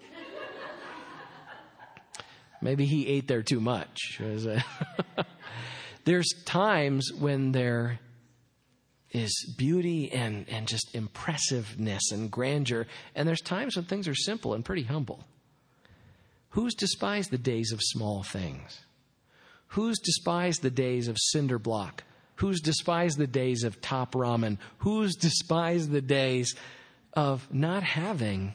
Maybe he ate there too much. There's times when there is beauty and, and just impressiveness and grandeur. And there's times when things are simple and pretty humble. Who's despised the days of small things? Who's despised the days of cinder block? Who's despised the days of top ramen? Who's despised the days of not having?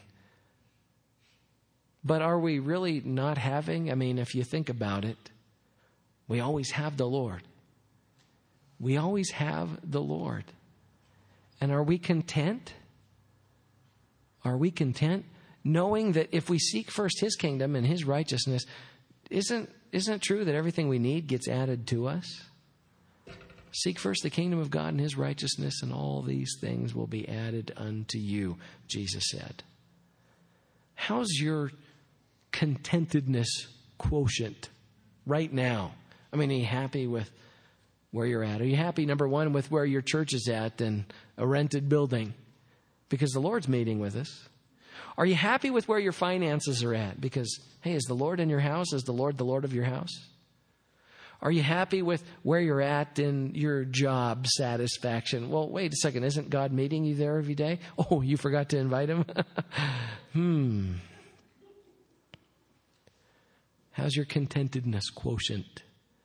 But are we really not having? I mean, if you think about it, we always have the Lord. We always have the Lord. And are we content? Are we content knowing that if we seek first his kingdom and his righteousness, isn't, isn't it true that everything we need gets added to us? Seek first the kingdom of God and his righteousness, and all these things will be added unto you, Jesus said. How's your contentedness quotient right now? I mean, are you happy with where you're at? Are you happy, number one, with where your church is at in a rented building? Because the Lord's meeting with us. Are you happy with where your finances are at? Because, hey, is the Lord in your house? Is the Lord the Lord of your house? Are you happy with where you're at in your job satisfaction? Well, wait a second. Isn't God meeting you there every day? Oh, you forgot to invite him? hmm. How's your contentedness quotient?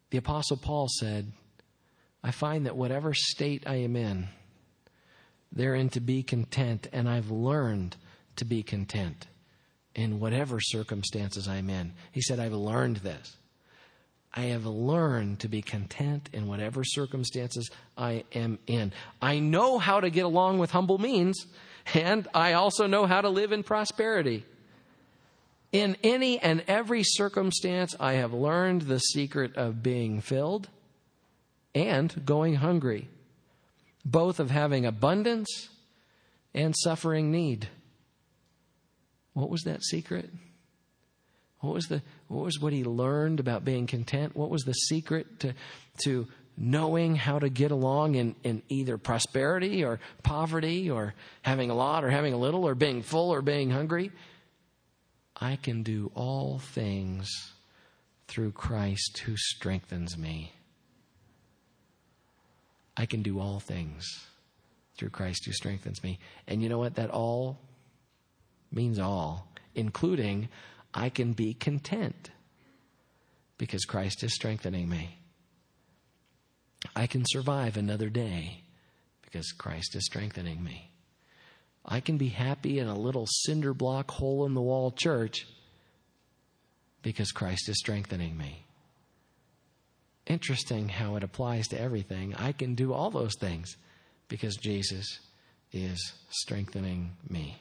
The Apostle Paul said, I find that whatever state I am in, therein to be content, and I've learned to be content in whatever circumstances I'm in. He said, I've learned this. I have learned to be content in whatever circumstances I am in. I know how to get along with humble means, and I also know how to live in prosperity. In any and every circumstance, I have learned the secret of being filled and going hungry, both of having abundance and suffering need. What was that secret? What was the what was what he learned about being content? What was the secret to to knowing how to get along in, in either prosperity or poverty, or having a lot or having a little, or being full or being hungry? I can do all things through Christ who strengthens me. I can do all things through Christ who strengthens me. And you know what? That all means all, including I can be content because Christ is strengthening me. I can survive another day because Christ is strengthening me. I can be happy in a little cinder block hole in the wall church because Christ is strengthening me. Interesting how it applies to everything. I can do all those things because Jesus is strengthening me.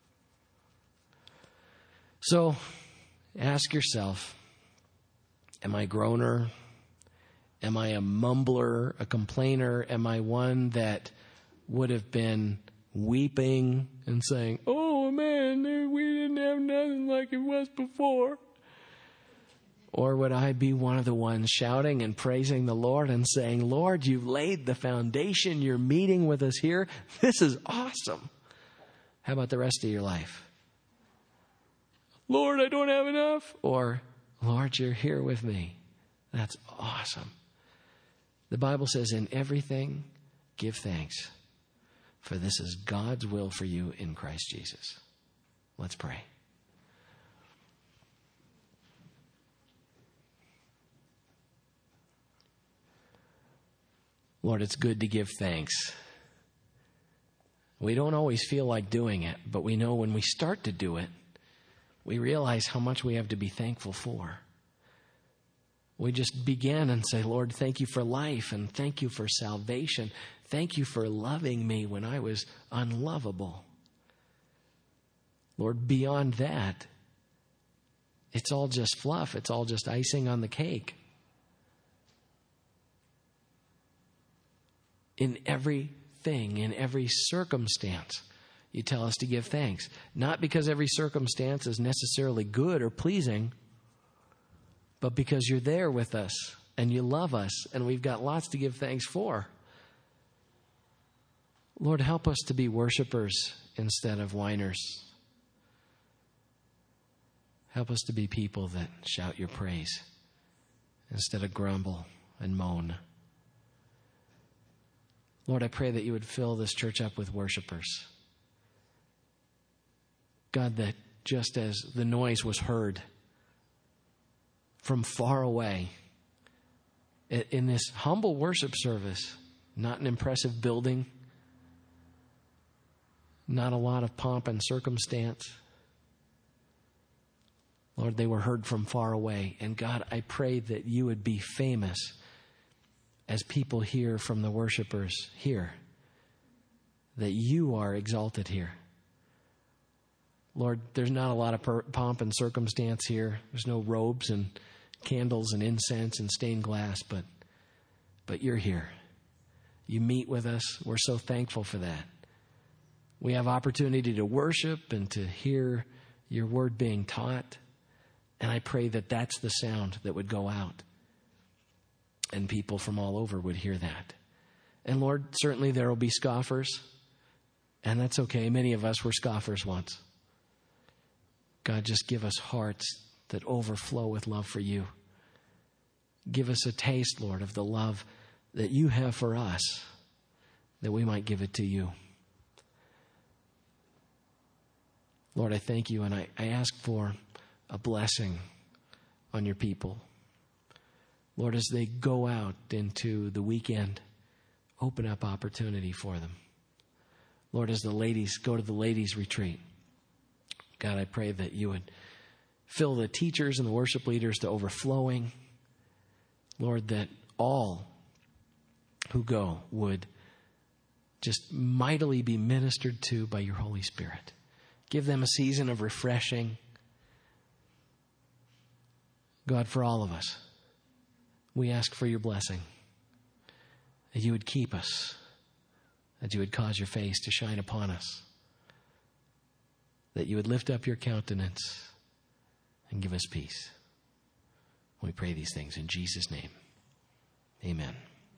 So ask yourself, am I a groaner? Am I a mumbler, a complainer? Am I one that would have been weeping and saying, oh man, we didn't have nothing like it was before? Or would I be one of the ones shouting and praising the Lord and saying, Lord, you've laid the foundation. You're meeting with us here. This is awesome. How about the rest of your life? Lord, I don't have enough. Or, Lord, you're here with me. That's awesome. The Bible says, in everything, give thanks, for this is God's will for you in Christ Jesus. Let's pray. Lord, it's good to give thanks. We don't always feel like doing it, but we know when we start to do it, we realize how much we have to be thankful for. We just begin and say, Lord, thank you for life, and thank you for salvation. Thank you for loving me when I was unlovable. Lord, beyond that, it's all just fluff. It's all just icing on the cake. In everything, in every circumstance, you tell us to give thanks. Not because every circumstance is necessarily good or pleasing, but because you're there with us and you love us and we've got lots to give thanks for. Lord, help us to be worshipers instead of whiners. Help us to be people that shout your praise instead of grumble and moan. Lord, I pray that you would fill this church up with worshipers. God, that just as the noise was heard from far away, in this humble worship service, not an impressive building, not a lot of pomp and circumstance. Lord, they were heard from far away. And God, I pray that you would be famous as people hear from the worshipers here, that you are exalted here. Lord, there's not a lot of per- pomp and circumstance here. There's no robes and candles and incense and stained glass, but but you're here. You meet with us. We're so thankful for that. We have opportunity to worship and to hear your word being taught. And I pray that that's the sound that would go out, and people from all over would hear that. And Lord, certainly there will be scoffers, and that's okay. Many of us were scoffers once. God, just give us hearts that overflow with love for you. Give us a taste, Lord, of the love that you have for us, that we might give it to you. Lord, I thank you, and I, I ask for a blessing on your people. Lord, as they go out into the weekend, open up opportunity for them. Lord, as the ladies go to the ladies' retreat, God, I pray that you would fill the teachers and the worship leaders to overflowing. Lord, that all who go would just mightily be ministered to by your Holy Spirit. Give them a season of refreshing. God, for all of us, we ask for your blessing, that you would keep us, that you would cause your face to shine upon us, that you would lift up your countenance and give us peace. We pray these things in Jesus' name. Amen.